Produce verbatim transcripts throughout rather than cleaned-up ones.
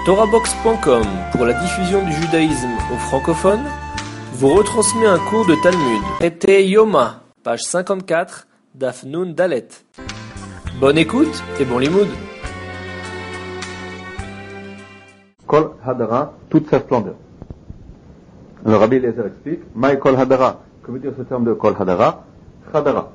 Torahbox point com, pour la diffusion du judaïsme aux francophones, vous retransmet un cours de Talmud. Traité Yoma, page cinquante-quatre, Daf Nun Dalet. Bonne écoute et bon limoud. Kol Hadara, toute sa splendeur. Alors Rabbi Eliezer explique, Maï Kol Hadara, que veut dire ce terme de Kol Hadara? Hadara.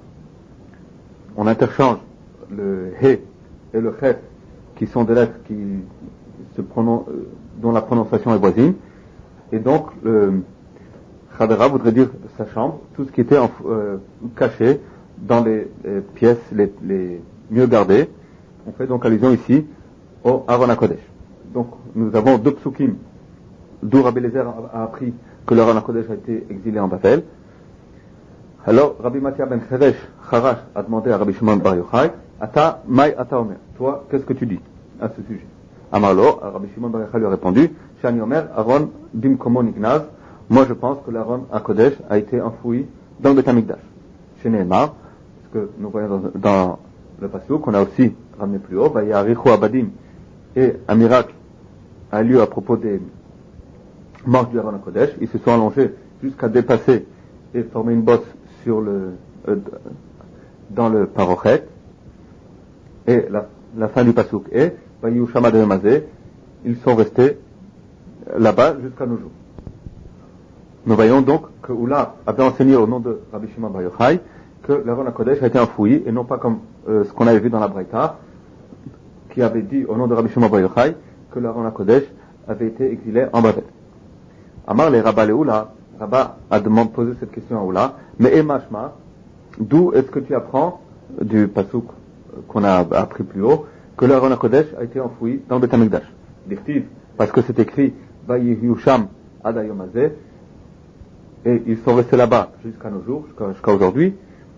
On interchange le He et le Chet, qui sont des lettres qui se prononcent, dont la prononciation est voisine. Et donc, le Hadara voudrait dire sa chambre, tout ce qui était en, euh, caché dans les, les pièces les, les mieux gardées. On fait donc allusion ici au Aron HaKodesh. Donc, nous avons deux psukim, d'où Rabbi Eliezer a appris que le Aron HaKodesh a été exilé en Babel. Alors, Rabbi Matia ben Cheresh, Charash, a demandé à Rabbi Shimon bar Yochai, Ata, Mai Ata Omer. Toi, qu'est-ce que tu dis à ce sujet? Amarlo, Rabbi Shimon bar Yochai lui a répondu, Shani Omer, Aaron Bimkomo Nignaz. Moi, je pense que l'Aaron HaKodesh a été enfoui dans le Beth Amikdash. Chez Nehemar, parce que nous voyons dans, dans le passage qu'on a aussi ramené plus haut, Vayarichu Abadim, et un miracle a lieu à propos des marches du Aaron HaKodesh. Ils se sont allongés jusqu'à dépasser et former une bosse sur le, euh, dans le parochet. Et la, la fin du pasuk est, Vayushama de Mazé, ils sont restés là-bas jusqu'à nos jours. Nous voyons donc que Oula avait enseigné au nom de Rabbi Shimon bar Yochai que l'Aaron HaKodesh a été enfoui, et non pas comme euh, ce qu'on avait vu dans la Braïta, qui avait dit au nom de Rabbi Shimon bar Yochai que l'Aaron HaKodesh avait été exilé en Babel. Amar les Rabba le Oula, Rabba a demandé posé cette question à Oula, mais Emashma, d'où est-ce que tu apprends du pasuk qu'on a appris plus haut, que l'Aaron HaKodesh a été enfoui dans le Beth Amikdash? Dirtiv, parce que c'est écrit Vayihusham ad hayom hazeh, et ils sont restés là-bas jusqu'à nos jours, jusqu'à, jusqu'à aujourd'hui.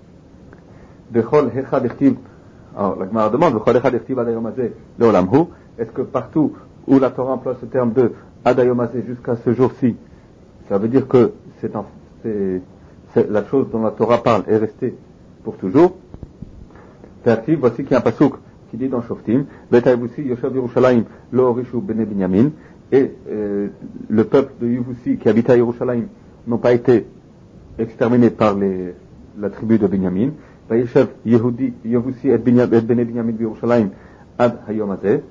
Bechol hechad dirtiv, alors la Gemara demande Bechol hechad dirtiv ad hayom hazeh leolamhu, est-ce que partout où la Torah emploie ce terme de ad hayom hazeh jusqu'à ce jour-ci, ça veut dire que c'est, un, c'est, c'est la chose dont la Torah parle est restée pour toujours? Vertiv, voici qu'il y a un pasuk qui dit dans Shoftim, Betayvusi Yoshev Yerushalayim lo horishu bnei Binyamin, et euh, le peuple de Yevusi qui habitait à Yerushalayim n'ont pas été exterminés par les, la tribu de Binyamin. Vayeshev Yehudi Yevusi et bnei Binyamin de Yerushalayim ad hayom hazeh,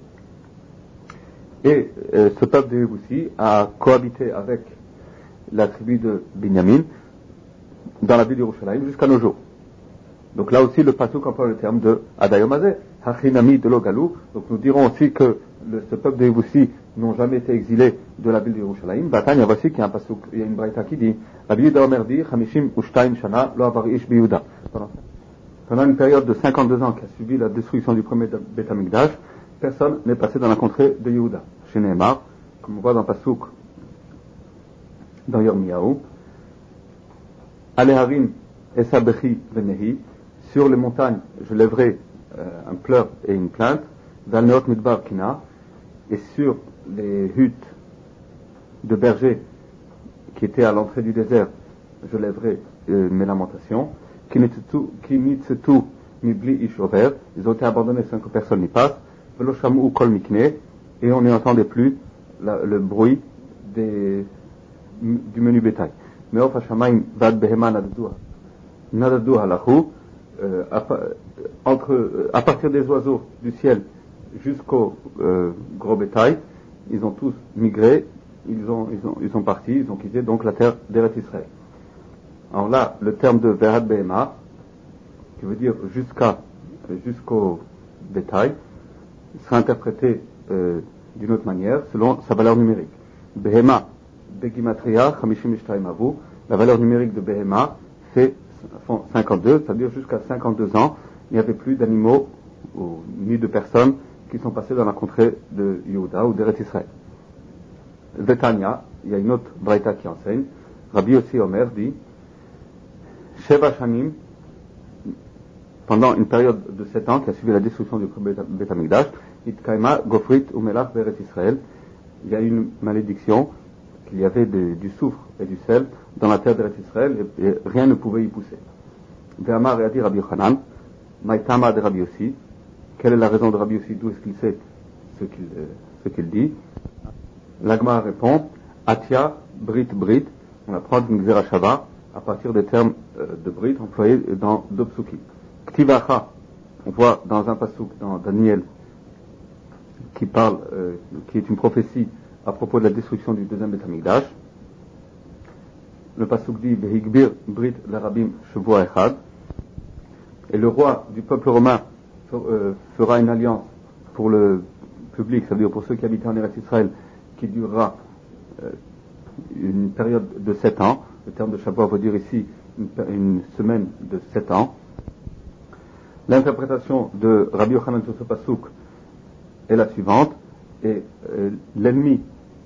et euh, ce peuple de Yevusi a cohabité avec la tribu de Binyamin dans la ville d'Yerushalayim jusqu'à nos jours. Donc là aussi le pasuk emploie le terme de ad hayom hazeh, hachinami de l'ogalou. Donc nous dirons aussi que le, ce peuple de Yevusi n'ont jamais été exilés de la ville de Yerushalayim. Batanya, voici qu'il y a un pasuk, il y a une braïta qui dit Rabbi Yehuda Omer dit Chamishim ushtaim shana lo avar ish biyuda. Pendant une période de cinquante-deux ans qui a suivi la destruction du premier Beth Amikdash, personne n'est passé dans la contrée de Yehuda. Chez Nehemar, comme on voit dans le pasuk dans Yirmiyahu, Aleharim esabechi venehi, sur les montagnes je lèverai euh, un pleur et une plainte, Valneot midbar kina, et sur les huttes de bergers qui étaient à l'entrée du désert, je lèverai euh, mes lamentations. Kinitsetu mibli ish over, ils ont été abandonnés sans que personne n'y passe. Velo shamu kol mikne, et on n'entendait plus la, le bruit des, du menu bétail. Meof hashamayim vad behema nadadu nadadu halahu, entre euh, à partir des oiseaux du ciel jusqu'au euh, gros bétail, ils ont tous migré, ils ont, ils ont, ils sont partis, ils ont quitté donc la terre d'Eretz Israël. Alors là, le terme de Verad Behema, qui veut dire jusqu'à, jusqu'au bétail, sera interprété euh, d'une autre manière, selon sa valeur numérique. Behema, Begimatria, Chamishim Ishtaim Avu, la valeur numérique de Behema fait cinquante-deux, c'est-à-dire jusqu'à cinquante-deux ans, il n'y avait plus d'animaux ou ni de personnes qui sont passées dans la contrée de Yehuda ou d'Eretz Israël. Vetania, il y a une autre braïta qui enseigne, Rabbi Yossi Omer dit, Sheva Shanim, pendant une période de sept ans qui a suivi la destruction du Beth Amikdash, Itkaima Gofrit Umelach Beret Israël, il y a une malédiction qu'il y avait de, du soufre et du sel dans la terre d'Eretz Israël, et, et rien ne pouvait y pousser. Ve'amar et dit Rabbi Yochanan, Maïtama de Rabbi Yossi, quelle est la raison de Rabbi Yossi, d'où est-ce qu'il sait ce qu'il, euh, ce qu'il dit? L'Agma répond, Atia, Brit, Brit, on apprend une Xerashava à partir des termes euh, de Brit employés dans deux psukim. Ktivacha, on voit dans un pasuk dans Daniel qui parle, euh, qui est une prophétie à propos de la destruction du deuxième Beth Amikdash. Le pasuk dit Vehigbir Brit l'Arabim Shavua Echad, et le roi du peuple romain euh, fera une alliance pour le public, ça veut dire pour ceux qui habitent en Eretz Israël, qui durera euh, une période de sept ans. Le terme de Shavua veut dire ici une, une semaine de sept ans. L'interprétation de Rabbi Yochanan sur ce pasuk est la suivante, et euh, l'ennemi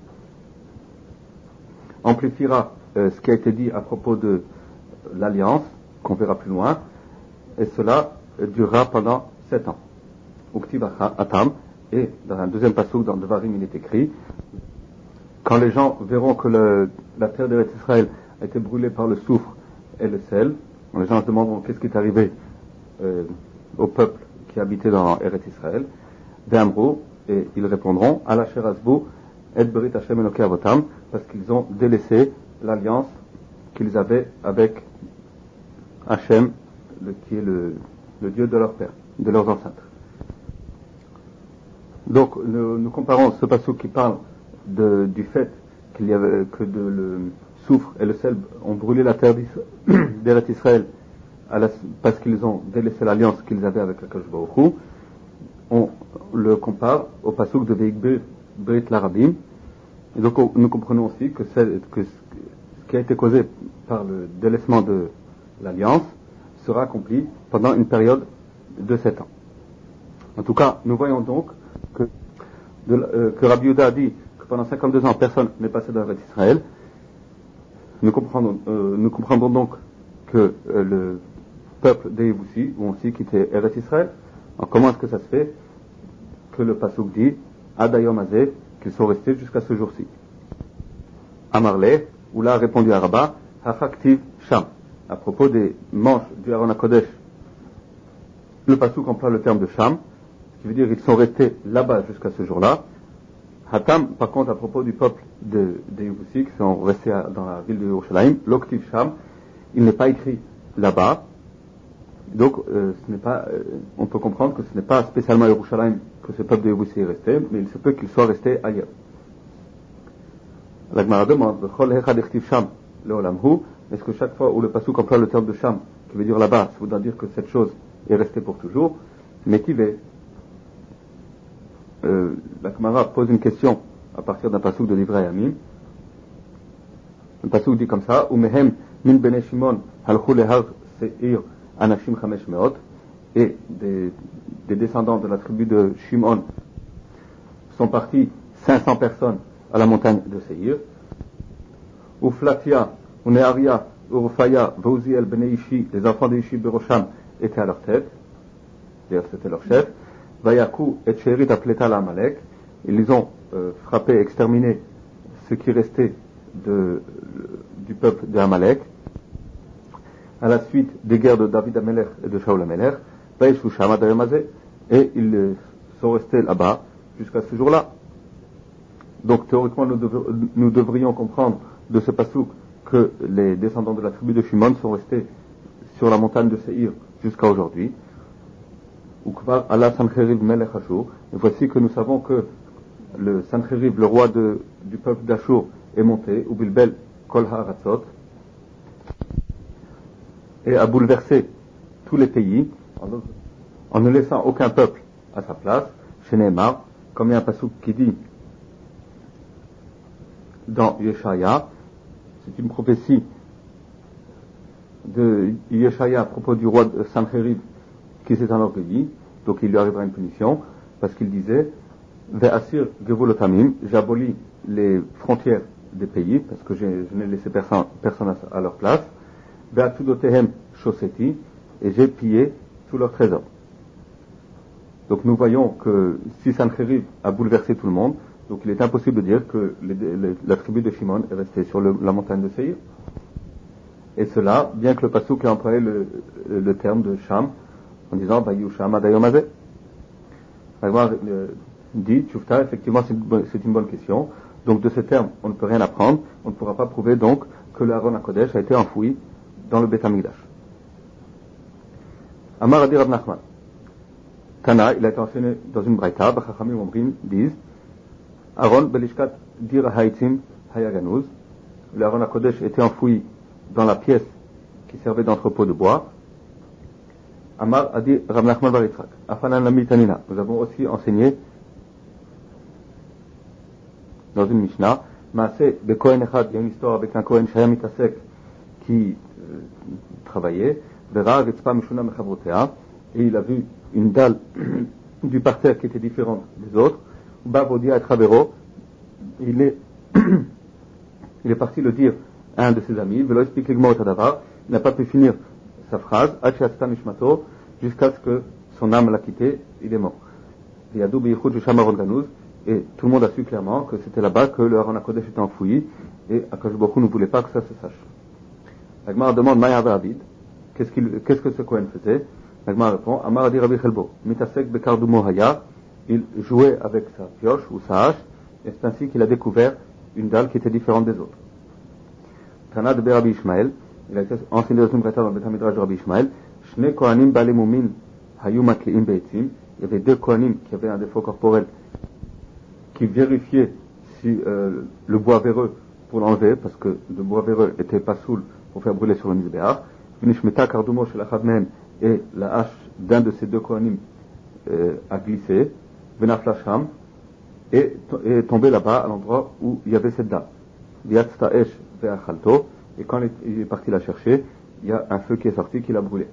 amplifiera euh, ce qui a été dit à propos de l'alliance, qu'on verra plus loin, et cela euh, durera pendant sept ans. Uktiv Atam, et dans un deuxième pasuk dans Devarim il est écrit, quand les gens verront que le, la terre d'Eretz Israël a été brûlée par le soufre et le sel, les gens se demanderont qu'est-ce qui est arrivé euh, au peuple qui habitait dans Eretz Israël, Ve'amru, et ils répondront, Ala Sherazbu, Et Berit Hashem Eloke Avotam, parce qu'ils ont délaissé l'alliance qu'ils avaient avec Hashem, le, qui est le, le Dieu de leur père, de leurs ancêtres. Donc, nous, nous comparons ce passage qui parle de, du fait qu'il y avait, que de, le soufre et le sel ont brûlé la terre d'Eretz Israël à la, parce qu'ils ont délaissé l'alliance qu'ils avaient avec Akadosh Baruch Hu. On le compare au pasuk de Veikbir Brit l'Arabim. Et donc on, nous comprenons aussi que, que ce qui a été causé par le délaissement de l'alliance sera accompli pendant une période de sept ans. En tout cas, nous voyons donc que, de, euh, que Rabbi Yehuda a dit que pendant cinquante-deux ans personne n'est passé dans Eretz Israël. Nous comprendrons, euh, nous comprendrons donc que euh, le peuple des Yévoussi ont aussi quitté Eretz Israël. Alors comment est-ce que ça se fait que le pasuk dit Adayom Azeh, qu'ils sont restés jusqu'à ce jour-ci? Amarle, où là a répondu à Rabbah, Hachaktiv Sham, à propos des manches du Aaron HaKodesh. Le pasuk emploie le terme de Sham, ce qui veut dire qu'ils sont restés là-bas jusqu'à ce jour-là. Hatam, par contre, à propos du peuple de, des Yévoussi, qui sont restés à, dans la ville de Yerushalayim, l'Oktiv Sham, il n'est pas écrit là-bas. Donc, euh, ce n'est pas, euh, on peut comprendre que ce n'est pas spécialement à Yerushalayim que ce peuple de Yévoussi est resté, mais il se peut qu'il soit resté ailleurs. La Gemara demande, est-ce que chaque fois où le pasuk emploie le terme de Sham, qui veut dire là-bas, ça voudra dire que cette chose est restée pour toujours, mais qui veut euh, la Gemara pose une question à partir d'un pasuk de l'Ivrei Yamim. Le pasuk dit comme ça, Umehem min bene Shimon halchu lehar seir Anashim Chamesh Meot, et des, des descendants de la tribu de Shimon sont partis cinq cents personnes à la montagne de Seir. Uflatia, Unearia, Urufaya, Vauziel, Beneishi, les enfants d'Ishi Berosham étaient à leur tête, d'ailleurs c'était leur chef. Vayaku et Sherit Apleta la Amalek, ils les ont euh, frappés, exterminés ce qui restait de, du peuple de Amalek. À la suite des guerres de David Amelech et de Shaul Amelech, et ils sont restés là-bas jusqu'à ce jour-là. Donc théoriquement, nous, dev- nous devrions comprendre de ce pasuk que les descendants de la tribu de Shimon sont restés sur la montagne de Seir jusqu'à aujourd'hui. Et voici que nous savons que le Sancheriv, le roi de, du peuple d'Ashur, est monté, ou Bilbel Kol Ha'aratzot, et a bouleversé tous les pays en, en ne laissant aucun peuple à sa place. Chez Neymar, comme il y a un pasuk qui dit dans Yeshaya, c'est une prophétie de Yeshaya à propos du roi de Sancheriv qui s'est enorgueilli, donc il lui arrivera une punition, parce qu'il disait Ve'asir Gevulotamim, j'abolis les frontières des pays, parce que je n'ai laissé personne, personne à, à leur place. Ve'atudotehem Shoseti, et j'ai pillé tous leurs trésors. Donc nous voyons que si Sancheriv a bouleversé tout le monde, donc il est impossible de dire que les, les, la tribu de Shimon est restée sur le, la montagne de Seir. Et cela, bien que le pasuk ait employé le, le, le terme de Sham, en disant Bayu Sham Adayom Azeh. dit, Tchoufta, effectivement c'est une, bonne, c'est une bonne question. Donc de ce terme, on ne peut rien apprendre. On ne pourra pas prouver donc que le Aron HaKodesh a été enfoui dans le Beit HaMikdash. Amar Adi Rav Nachman. Tana, il a été enseigné dans une braïta, Bachachamim Omrim disent, Aaron Belishkat Dir Haitzim Hayaganuz. Le Aron HaKodesh était enfoui dans la pièce qui servait d'entrepôt de bois. Amar Adi Rav Nachman Bar Yitzchak. Afanan Lami Tanina. Nous avons aussi enseigné dans une Mishnah, Maaseh Bekohen Echad, il y a une histoire avec un Kohen Shaya Mitasek qui euh, travaillait, Vera Ritzpa Mishuna Mechavrotea, et il a vu une dalle du parterre qui était différente des autres. Bavodia et Travero, il est, il est parti le dire à un de ses amis, Velo explique l'Igmor Tadavar, il n'a pas pu finir sa phrase, Achiastan Ishmato, jusqu'à ce que son âme l'a quitté, il est mort. Yadou Beichud Jusham Aron Ganuz, et tout le monde a su clairement que c'était là-bas que le Aron HaKodesh était enfoui, et Akash Baruch Hu ne voulait pas que ça se sache. La Gemara demande Maya David, qu'est-ce, qu'il, qu'est-ce que ce Kohen faisait? La Gemara répond Amar Adi Rabbi Chelbo, Mitasek Bekardumo Haya, il jouait avec sa pioche ou sa hache, et c'est ainsi qu'il a découvert une dalle qui était différente des autres. Tana de Rabbi Ishmael, il a été enseigné dans une braïta dans le Beit HaMidrash de Rabbi Ishmael, Shne Kohanim Bale Mumin Hayu Makleim Beitzim, il y avait deux Kohanim qui avaient un défaut corporel, qui vérifiait si euh, le bois véreux pour l'enlever, parce que le bois véreux était pas saoul pour faire brûler sur le Mizbeach. Vinishmeta Kardumo shel Achad Mehem, et la hache d'un de ces deux Kohanim euh, a glissé, Venafla Sham, et est tombé là-bas à l'endroit où il y avait cette dalle. Viatzta Esh Ve'achalto, et quand il est parti la chercher, il y a un feu qui est sorti qui l'a brûlé.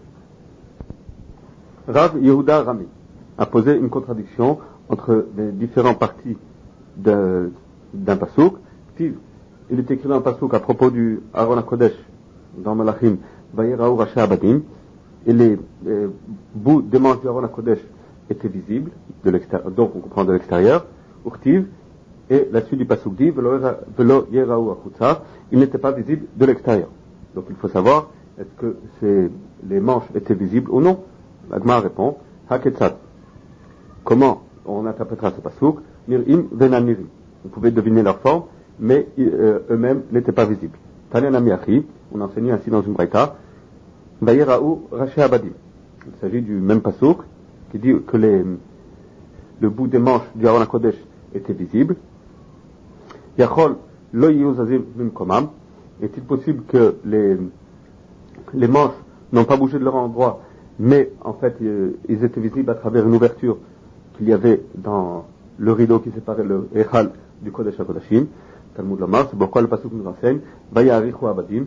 Rav Yehuda Rami a posé une contradiction entre les différentes parties de, d'un pasouk. Il est écrit dans un pasouk à propos du Aron HaKodesh dans Malachim, Vayeraou Rashi Abadim, et les, les bouts des manches du Aron HaKodesh étaient visibles, de l'extérieur, donc on comprend de l'extérieur, Urtiv, et la suite du pasouk dit, Velo Yeraou Achutza, il n'était pas visible de l'extérieur. Donc il faut savoir, est-ce que ces, les manches étaient visibles ou non? La Gemara répond, Haketzat. Comment on interprétera ce pasouk? Nir'im venanirim. Vous pouvez deviner leur forme, mais euh, eux-mêmes n'étaient pas visibles. Tanya Namiachi, on enseignait ainsi dans une braïta, Vayeraou Rashi Abadim. Il s'agit du même pasouk qui dit que les, le bout des manches du Aron HaKodesh était visible. Yachol lo yuzazim mimkomam. Est-il possible que les, les manches n'ont pas bougé de leur endroit, mais en fait euh, ils étaient visibles à travers une ouverture qu'il y avait dans le rideau qui séparait le Echal du Kodesh HaKodashim? Talmud Lomar, c'est pourquoi le pasuk nous enseigne Vayarichu Abadim.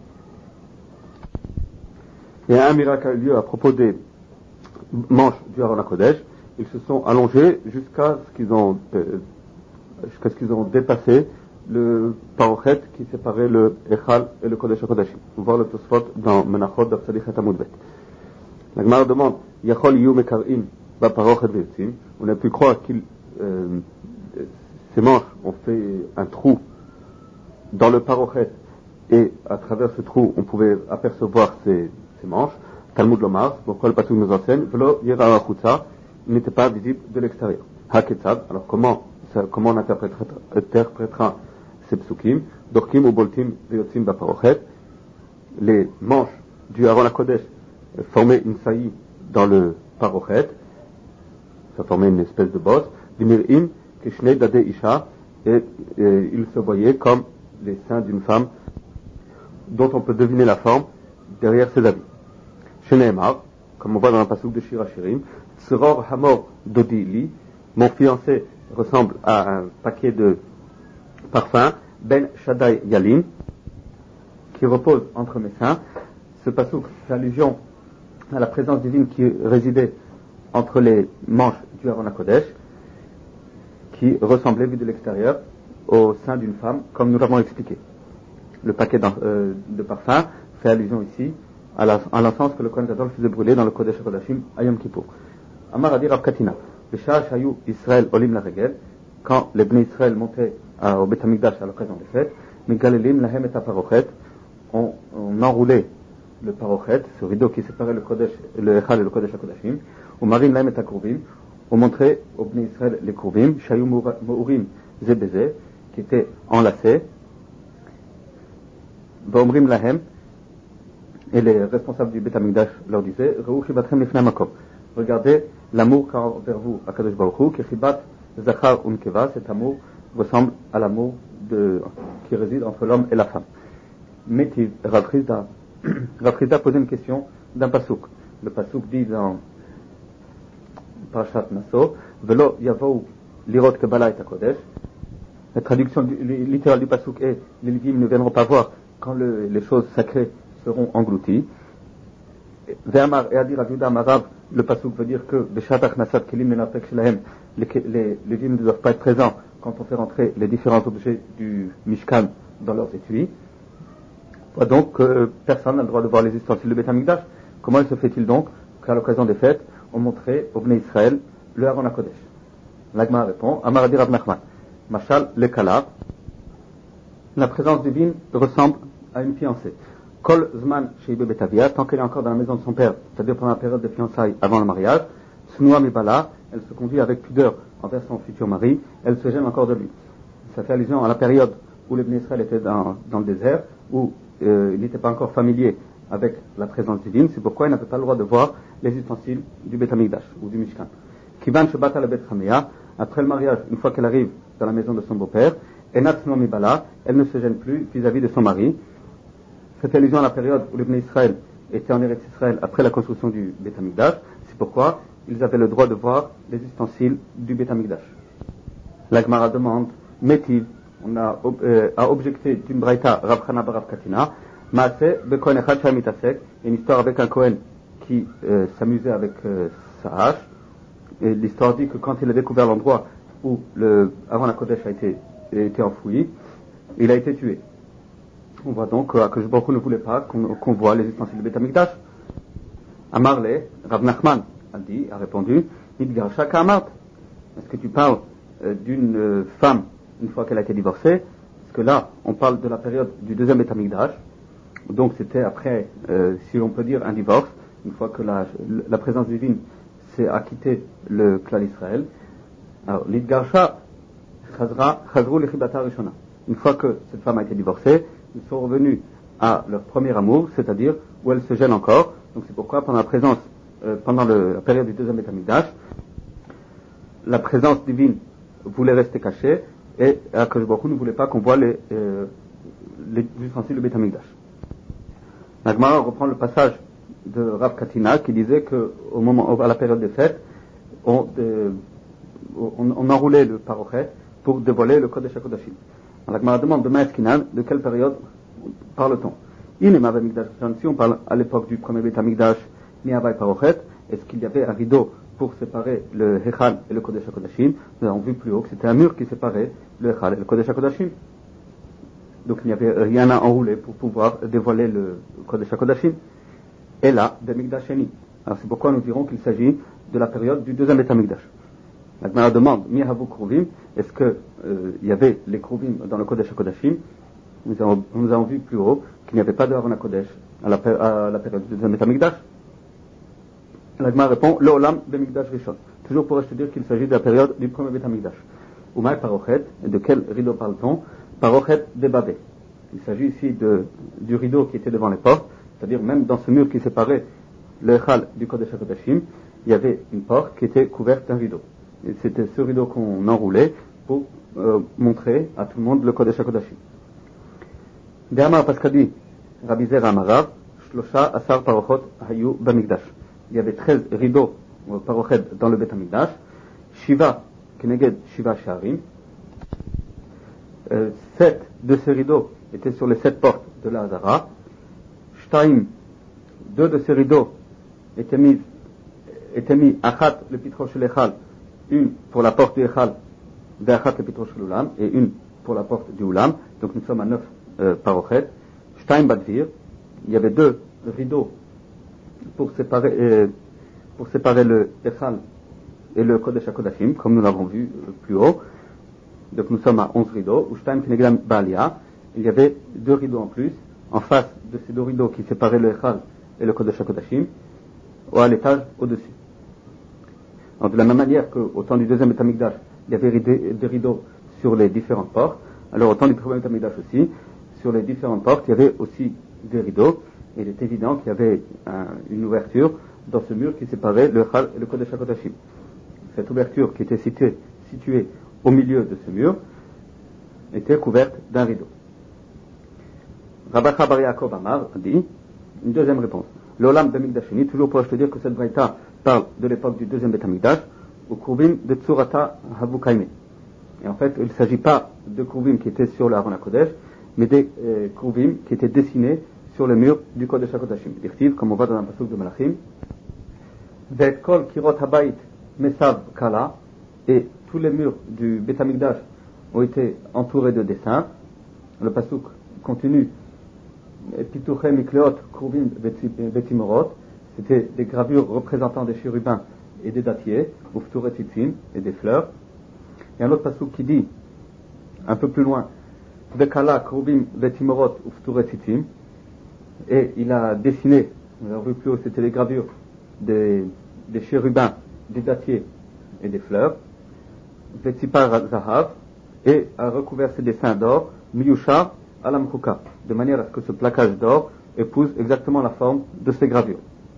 Il y a un miracle a eu lieu à propos des manches du Aron HaKodesh. Ils se sont allongés jusqu'à ce qu'ils ont euh, jusqu'à ce qu'ils ont dépassé le parochet qui séparait le Echal et le Kodesh HaKodashim. On voit le Tosfot dans Menachot d'Afsalich et Amud Bet. La Gemara demande Yachol Yu Mekar'im ba parochet ve'etzim. On a pu croire qu'ils euh, ces manches ont fait un trou dans le parochet et à travers ce trou on pouvait apercevoir ces, ces manches. Talmud Lomar, pourquoi le pasuk nous enseigne Velo Yeraou Achutza, il n'était pas visible de l'extérieur. Haketzad, alors comment, ça, comment on interprétera, interprétera ces psukim? Dorkim ou Boltim Veyotzim ba parochet. Les manches du Aron HaKodesh formaient une saillie dans le parochet, ça formait une espèce de bosse. Vinir'im Kishne Dade Isha, et, et il se voyait comme les seins d'une femme dont on peut deviner la forme derrière ses habits. Sheneemar, comme on voit dans un pasuk de Shir Hashirim, Tzror Hamor Dodili, mon fiancé ressemble à un paquet de parfums, Ben Shaddai Yalin, qui repose entre mes seins. Ce pasuk fait allusion à la présence divine qui résidait entre les manches du Aron HaKodesh, qui ressemblait, vu de l'extérieur, au sein d'une femme, comme nous l'avons expliqué. Le paquet euh, de parfums fait allusion ici à, la, à l'encens que le Kohen Gadol faisait brûler dans le Kodesh HaKodashim à Yom Kippour. Amar Adi Rav Katina, B'shah Shayu Israël Olim la Regel, quand les Bnei Israël montaient à, au Beit HaMikdash à l'occasion des fêtes, Megalelim Lahem et Parochet, on, on enroulait le parochet, ce rideau qui séparait le Kodesh, le Echal et le Kodesh HaKodashim, ou Marim Lahem et Akourvim, on montrait aux Bnei Israël les Kourvim, Shayu Mourim Zebeze, qui étaient enlacés. V'omrim lahem, et les responsables du Beth Amikdash leur disaient, Reu chibatrem lifnei makom. Regardez l'amour envers vous, Akadosh Baruch Hu, qui chibat zachar unkeva, cet amour ressemble à l'amour de, qui réside entre l'homme et la femme. Mais Rav Chizda a posé une question d'un pasouk. Le pasouk dit dans Parashat Naso, Velo yavou lirot kebala et hakodesh. La traduction du, littérale du pasouk est, les Lévim ne viendront pas voir quand le, les choses sacrées seront englouties. Ve'amar et adir aviuda marav, le pasouk veut dire que beshatach nasat kelim menatek shelahem, les Lévim ne doivent pas être présents quand on fait rentrer les différents objets du Mishkan dans leurs étuis. Donc, euh, personne n'a le droit de voir les ustensiles du Beth Amikdash. Comment il se fait-il donc qu'à l'occasion des fêtes, on montrait au Bnei Israël le Aaron HaKodesh? L'Agma répond, Amar Adi Rav Nachman, Machal le Kala, la présence divine ressemble à une fiancée. Kol Zman Sheibe Betavia, tant qu'elle est encore dans la maison de son père, c'est-à-dire pendant la période de fiançailles avant le mariage, Snua Mibala, elle se conduit avec pudeur envers son futur mari, elle se gêne encore de lui. Ça fait allusion à la période où le Bnei Israël était dans, dans le désert, où euh, il n'était pas encore familier avec la présence divine, c'est pourquoi il n'avait pas le droit de voir les ustensiles du Beth Amikdash ou du Mishkan. Kivan Shebata le Beth Chamea, après le mariage, une fois qu'elle arrive dans la maison de son beau-père, Enat Snua Mibala, elle ne se gêne plus vis-à-vis de son mari. Cette allusion à la période où le Bnei Israël était en Eretz Israël après la construction du Beth Amikdash, c'est pourquoi ils avaient le droit de voir les ustensiles du Beth Amikdash. La Gemara demande, Métiv, on a, euh, a objecté d'une braïta Rav Chana bar Rav Katina, Maaseh bekohen echad shamitasek, une histoire avec un Kohen qui euh, s'amusait avec euh, sa hache, et l'histoire dit que quand il a découvert l'endroit où le Aaron HaKodesh a été, a été enfoui, il a été tué. On voit donc euh, que Baruch Hu ne voulait pas qu'on, qu'on voit les ustensiles du Beth Amikdash. Amarle, Rav Nachman a dit, a répondu, Nidgarsha Ka'amart. Est-ce que tu parles euh, d'une euh, femme une fois qu'elle a été divorcée? Parce que là, on parle de la période du deuxième Beth Amikdash. Donc c'était après, euh, si l'on peut dire, un divorce, une fois que la, la présence divine s'est acquittée le clan d'Israël. Alors, Nidgarsha Chazra Chazru Lechibata Rishona. Une fois que cette femme a été divorcée, ils sont revenus à leur premier amour, c'est-à-dire où elle se gêne encore. Donc c'est pourquoi pendant la présence, euh, pendant le, la période du deuxième Beth Amikdash, la présence divine voulait rester cachée et Akadosh Baruch Hu ne voulait pas qu'on voit les, euh, les ustensiles du Beth Amikdash. La Gemara reprend le passage de Rav Katina qui disait que au moment, à la période des fêtes, on, euh, on, on enroulait le parochet pour dévoiler le Kodesh HaKodashim. La Gemara demande de Maïskinan, de quelle période parle-t-on? Si on parle à l'époque du premier Beth Amikdash, ni Havai Parochet, est-ce qu'il y avait un rideau pour séparer le Hechal et le Kodesh HaKodashim? Nous avons vu plus haut que c'était un mur qui séparait le Hechal et le Kodesh HaKodashim. Donc il n'y avait rien à enrouler pour pouvoir dévoiler le Kodesh HaKodashim. Et là, de Mikdasheni. Alors c'est pourquoi nous dirons qu'il s'agit de la période du deuxième Beth Amikdash. La Gemara demande, Mi havu kruvim, est-ce que euh, il y avait les kruvim dans le Kodesh HaKodashim? Nous avons, nous avons vu plus haut qu'il n'y avait pas de Aaron HaKodesh à la, à la période du deuxième Beth Amikdash. La Gemara répond, le Olam de Mikdash Rishon. Toujours pour te dire qu'il s'agit de la période du premier Beth Amikdash. Umay Parochet, de quel rideau parle-t-on? Parochet de Babé. Il s'agit ici de, du rideau qui était devant les portes, c'est-à-dire même dans ce mur qui séparait le Echal du Kodesh HaKodashim, il y avait une porte qui était couverte d'un rideau. Et c'était ce rideau qu'on enroulait pour euh, montrer à tout le monde le Kodesh HaKodashim. De'amar Paskadi, Rabbi Zera Amarav, Shlosha Asar Parochot Hayu Bamikdash. Il y avait treize rideaux euh, Parochet dans le Beth Amikdash, Shiva Keneged Shiva Sharim. Euh, sept de ces rideaux étaient sur les sept portes de la Hazara. Shtaim, deux de ces rideaux étaient mis, étaient mis Achat le Pitrosh Lechal, une pour la porte du Echal, Ve'achat le Pitrosh Ulam, et une pour la porte du Ulam. Donc nous sommes à neuf euh, Parochet. Shtaim Badvir, il y avait deux rideaux pour séparer, euh, pour séparer le Echal et le Kodesh HaKodashim, comme nous l'avons vu euh, plus haut. Donc nous sommes à onze rideaux. Ushtaim Kenegdam Baalia, il y avait deux rideaux en plus, en face de ces deux rideaux qui séparaient le Echal et le Kodesh HaKodashim, ou à l'étage au-dessus. Alors, de la même manière qu'au temps du deuxième Beth Amikdash, il y avait des rideaux sur les différentes portes, Alors au temps du premier Beth Amikdash aussi, sur les différentes portes, il y avait aussi des rideaux, et il est évident qu'il y avait un, une ouverture dans ce mur qui séparait le Chal et le Kodesh HaKodashim. Cette ouverture qui était située, située au milieu de ce mur était couverte d'un rideau. Rabbi Bar Yaakov Amar dit, une deuxième réponse. L'Olam B'Amikdash Sheni, toujours pour te dire que cette braïta parle de l'époque du deuxième Beth Amikdash, au Kruvim de Tsurata Havukaime. Et en fait, il ne s'agit pas de Kruvim qui étaient sur l'Aaron HaKodesh, mais des euh, Kruvim qui étaient dessinés sur le mur du Kodesh HaKodashim. Dirtiv, comme on voit dans un pasuk de Malachim, Vet Kol Kirot Habayit Mesav Kala, et tous les murs du Beth Amikdash ont été entourés de dessins. Le pasuk continue, Pituchem Mikleot Kruvim Betimorot, c'était des gravures représentant des chérubins et des dattiers, Ufturet Tzitzim, et des fleurs. Il y a un autre pasuk qui dit, un peu plus loin, Vekala Kruvim Betimorot Ufturet Tzitzim, et il a dessiné, on l'a vu plus haut, c'était les gravures des, des chérubins, des dattiers et des fleurs, Vetzipar Zahav, et a recouvert ses dessins d'or, Miyusha Alam Chuka, de manière à ce que ce plaquage d'or épouse exactement la forme de ces gravures.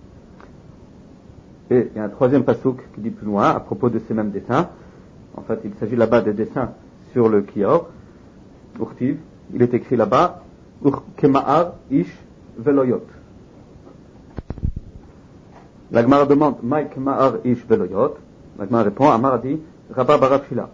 Et il y a un troisième pasuk qui dit plus loin, à propos de ces mêmes dessins, en fait il s'agit là-bas des dessins sur le Kior, Urtiv, il est écrit là-bas, Ur Kema'ar Ish Veloyot. La Gemara demande, Maï Kema'ar Ish Veloyot. La Gemara répond, Amar dit, Rabba Barav Shila.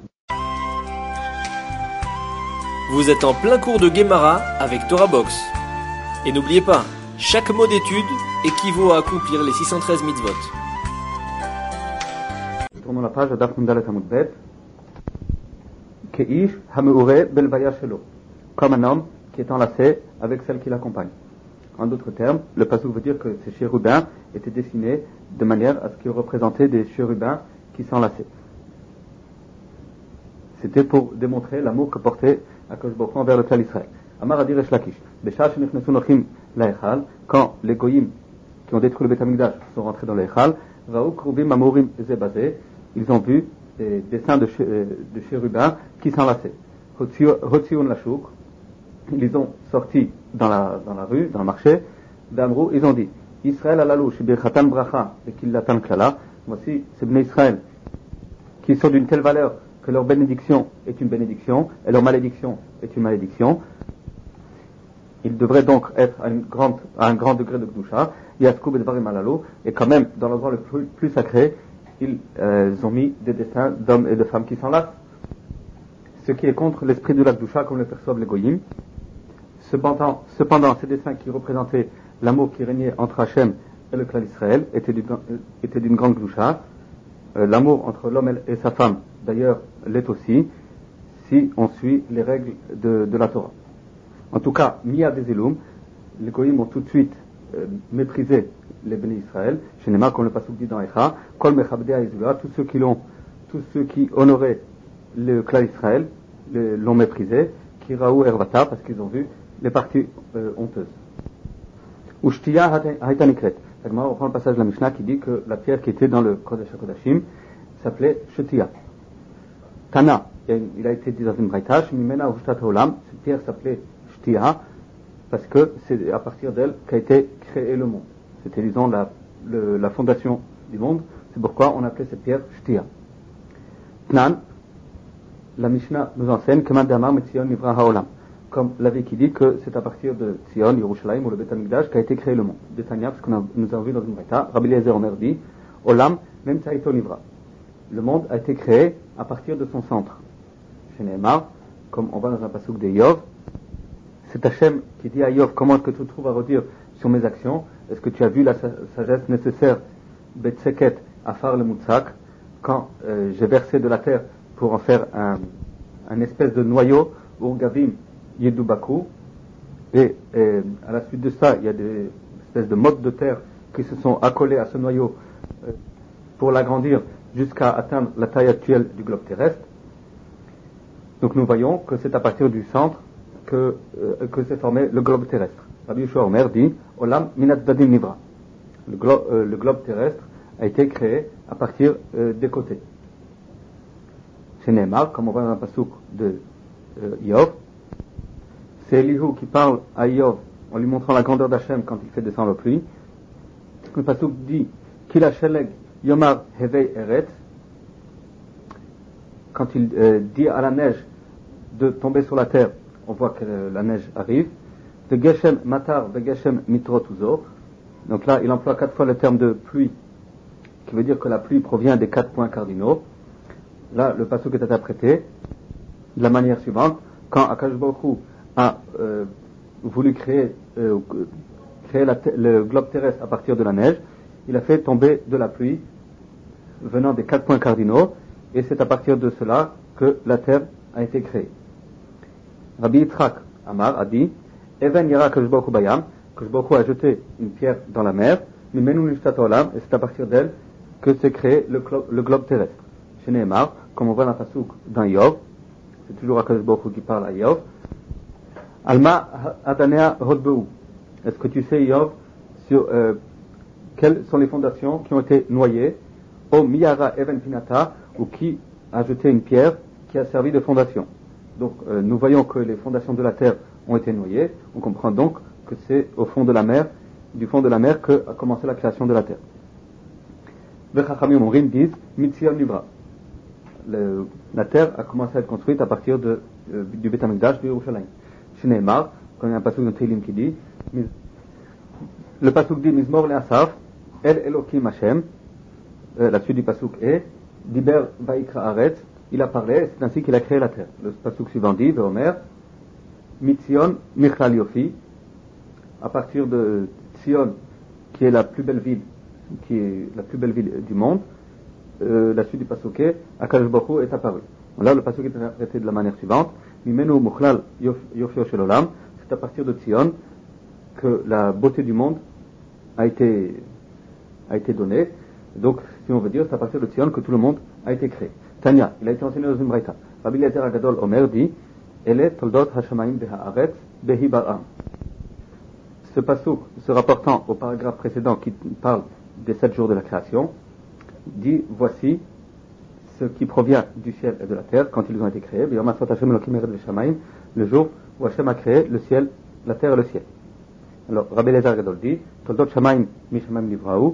Vous êtes en plein cours de Gemara avec Torah Box. Et n'oubliez pas, chaque mot d'étude équivaut à accomplir les six cent treize mitzvot. Tournons la page à Daf Mundalet Amud Bet. Keish Hameure Belvaya Shelo. Comme un homme qui est enlacé avec celle qui l'accompagne. En d'autres termes, le pasuk veut dire que ces chérubins étaient dessinés de manière à ce qu'ils représentaient des chérubins qui s'enlaçaient. C'était pour démontrer l'amour que portait Akadosh Baruch Hu envers le Klal Israël. Amar Adir Resh Lakish. Beshah shenichnesu nochim laechal, quand les goyim qui ont détruit le Beth Amikdash sont rentrés dans l'Echal, Raou Kruvim Amorim Zebazé, ils ont vu des dessins de, de chérubins qui s'enlaçaient. Hotzion Lashuk, ils les ont sortis dans la, dans la rue, dans le marché, d'Amrou, ils ont dit, Israël alalou, shibirchatan bracha, et killatan klala, voici, c'est Bnei Israël, qui sont d'une telle valeur que leur bénédiction est une bénédiction, et leur malédiction est une malédiction. Ils devraient donc être à, une grande, à un grand degré de Kedusha, Yaskub et Dvarim alalou, et quand même, dans l'endroit le plus, plus sacré, ils euh, ont mis des dessins d'hommes et de femmes qui s'enlacent, ce qui est contre l'esprit de la Kedusha, comme le perçoivent les Goyim. Cependant, cependant, ces dessins qui représentaient l'amour qui régnait entre Hachem et le Klal Israël étaient d'une, étaient d'une grande Kedusha. Euh, l'amour entre l'homme et sa femme, d'ailleurs, l'est aussi, si on suit les règles de, de la Torah. En tout cas, Mia des Eloum, les Goyim ont tout de suite euh, méprisé les bénis Israël, chez Nema, comme le pasuk dit dans Echa, Kol Mechabdea Izula, tous ceux qui l'ont, tous ceux qui honoraient le Klal Israël, le, l'ont méprisé, Kiraou Ervata, parce qu'ils ont vu les parties euh, honteuses. Ushtiya Haïta Nikret. On reprend le passage de la Mishnah qui dit que la pierre qui était dans le Kodesh HaKodashim s'appelait Shetiya. Tana, il a été dit dans une braïta, Shemimena Ushtat Olam, cette pierre s'appelait Shtiya, parce que c'est à partir d'elle qu'a été créé le monde. C'était, disons, la, le, la fondation du monde, c'est pourquoi on appelait cette pierre Shtiya. Tnan, la Mishnah nous enseigne que Mandamar Metzion Nivra Haolam, comme l'avis qui dit que c'est à partir de Tzion, Yerushalayim ou le Beth Amikdash qu'a été créé le monde. De Tanya, parce que nous avons vu dans une braïta, Rabbi Eliezer Omer dit, Olam, même Tzaïto Nivra. Le monde a été créé à partir de son centre. Chez Nehemar, comme on va dans un pasuk de Yov, c'est Hachem qui dit à Yov, comment est-ce que tu trouves à redire sur mes actions? Est-ce que tu as vu la sagesse nécessaire, Betseket, Afar le Moutsak, quand euh, j'ai versé de la terre pour en faire un, un espèce de noyau, Urgavim, Yedubaku, et, et à la suite de ça, il y a des espèces de mottes de terre qui se sont accolées à ce noyau euh, pour l'agrandir jusqu'à atteindre la taille actuelle du globe terrestre. Donc nous voyons que c'est à partir du centre que, euh, que s'est formé le globe terrestre. Rabbi Yoshua Omer dit, Olam minat dadim nivra. Le, glo- euh, le globe terrestre a été créé à partir euh, des côtés. Chez Nehemar, comme on voit dans un pasuk de euh, Yov, c'est Elihu qui parle à Iyov en lui montrant la grandeur d'Hachem quand il fait descendre la pluie. Le pasuk dit Kila Sheleg Yomar Hevei Eret, quand il euh, dit à la neige de tomber sur la terre, on voit que euh, la neige arrive. De Geshem Matar, de Geshem Mitrot Uzo. Donc là, il emploie quatre fois le terme de pluie, qui veut dire que la pluie provient des quatre points cardinaux. Là, le pasuk est interprété de la manière suivante. Quand Akadosh Baruch Hu a euh, voulu créer, euh, créer la te- le globe terrestre à partir de la neige, il a fait tomber de la pluie venant des quatre points cardinaux, et c'est à partir de cela que la terre a été créée. Rabbi Yitzhak Amar a dit Even Yara Akadosh Baruch Hu Bayam, Akadosh Baruch Hu a jeté une pierre dans la mer, Mimenu Nishtat Olam, et c'est à partir d'elle que s'est créé le, clo- le globe terrestre. Chez Nehemar, comme on voit dans la Pasuk dans Yov, c'est toujours Akadosh Baruch Hu qui parle à Yov. Alma Adanea Hodbeu. Est-ce que tu sais, Yov, sur euh, quelles sont les fondations qui ont été noyées, au Miyara Even Pinata, ou qui a jeté une pierre qui a servi de fondation. Donc euh, nous voyons que les fondations de la terre ont été noyées. On comprend donc que c'est au fond de la mer, du fond de la mer, que a commencé la création de la terre. Les Chachamim Omrim disent Mitzion Nivra. Le, la terre a commencé à être construite à partir de, euh, du Beth Amikdash de Yerushalayim. Chez Nehemar, quand il y a un pasuk de Tehillim qui dit, le pasuk dit Mizmor le Asaf, El Elokim Hashem, euh, la suite du pasuk est Diber Vaikra Aretz, il a parlé, c'est ainsi qu'il a créé la terre. Le pasuk suivant dit, Veomer, Mitzion Michlal Yofi, à partir de Tzion, qui est la plus belle ville, qui est la plus belle ville du monde, euh, la suite du pasuk est Akadosh Baruch Hu est apparu. Là, le pasuk est interprété de la manière suivante. Mimenu Mukhlal Yofio Shel Olam, c'est à partir de Tzion que la beauté du monde a été, a été donnée. Donc, si on veut dire, c'est à partir de Tzion que tout le monde a été créé. Tanya, il a été enseigné dans une braïta. Rabbi Eliezer Agadol Omer dit Ele Toldot Hashamaim Beha'aretz Behi Bar'am. Ce pasuk, se rapportant au paragraphe précédent qui parle des sept jours de la création, dit voici ce qui provient du ciel et de la terre quand ils ont été créés. Le jour où Hashem a créé le ciel, la terre et le ciel. Alors, Rabbi Eliezer Gadol dit Toldot Shamaim Mishamaim Livraou.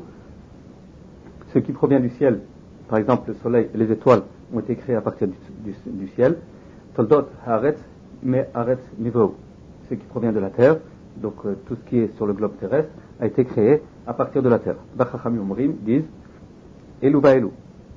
Ce qui provient du ciel, par exemple le soleil et les étoiles, ont été créés à partir du, du, du ciel. Toldot Haaretz Me Haaretz Livraou. Ce qui provient de la terre, donc euh, tout ce qui est sur le globe terrestre, a été créé à partir de la terre. Bachacham Omrim disent Elu Baelu.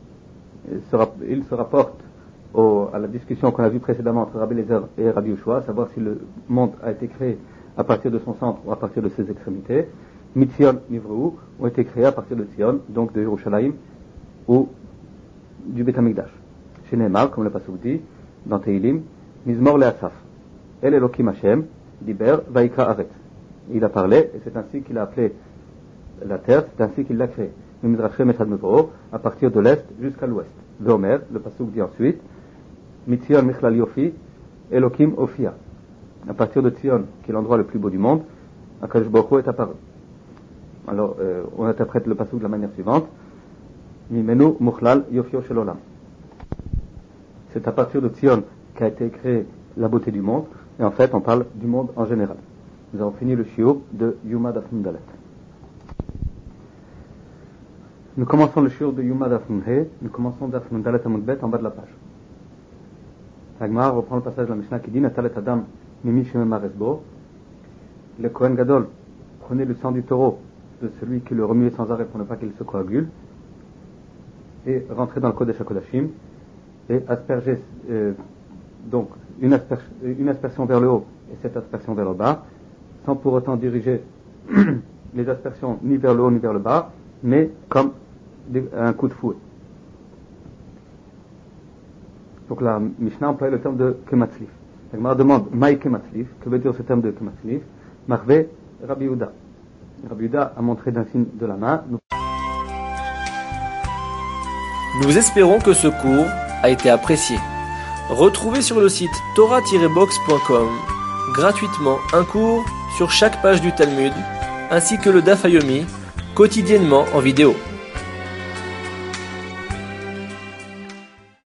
Il se rapporte au, à la discussion qu'on a vue précédemment entre Rabbi Eliezer et Rabbi Yehoshua, savoir si le monde a été créé à partir de son centre ou à partir de ses extrémités. Mitzion Nivrou ont été créés à partir de Tzion, donc de Yerushalayim ou du Beth Amikdash. Chez Nehemar, comme le pasuk dit dans Tehillim, Mizmor le Asaf, El Elokim Hashem, Diber Vaikra Aret. Il a parlé et c'est ainsi qu'il a appelé la terre, c'est ainsi qu'il l'a créée. À partir de l'est jusqu'à l'ouest. L'Omer, le pasuk dit ensuite, Mitzion Michlal Yofi, Elokim Ofia. À partir de Tzion, qui est l'endroit le plus beau du monde, Akadosh Baruch Hu est apparu. Alors, euh, on interprète le pasuk de la manière suivante, Mimenu Mukhlal Yofio Shel Olam. C'est à partir de Tzion qu'a été créée la beauté du monde, et en fait, on parle du monde en général. Nous avons fini le shiur de Yuma Daf Nun Dalet. Nous commençons le shiur de Yuma Daf Nun He, nous commençons Daf Nun Dalet Amud Bet en bas de la page. L'Agmara reprend le passage de la Mishnah qui dit Natalet Adam Mimi Shememar Esbo. Le Kohen Gadol prenait le sang du taureau de celui qui le remuait sans arrêt pour ne pas qu'il se coagule et rentrait dans le Kodesh HaKodashim et aspergeait euh, donc une, asper- une aspersion vers le haut et cette aspersion vers le bas, sans pour autant diriger les aspersions ni vers le haut ni vers le bas, mais comme des, un coup de fouet. Donc la Mishnah emploie le terme de Kematzlif. La Gemara demande Maï Kematzlif, que veut dire ce terme de Kematzlif? Marvé Rabbi Yehuda. Rabbi Yehuda a montré d'un signe de la main. Nous espérons que ce cours a été apprécié. Retrouvez sur le site torah tiret box point com gratuitement un cours sur chaque page du Talmud, ainsi que le Daf Yomi, quotidiennement en vidéo.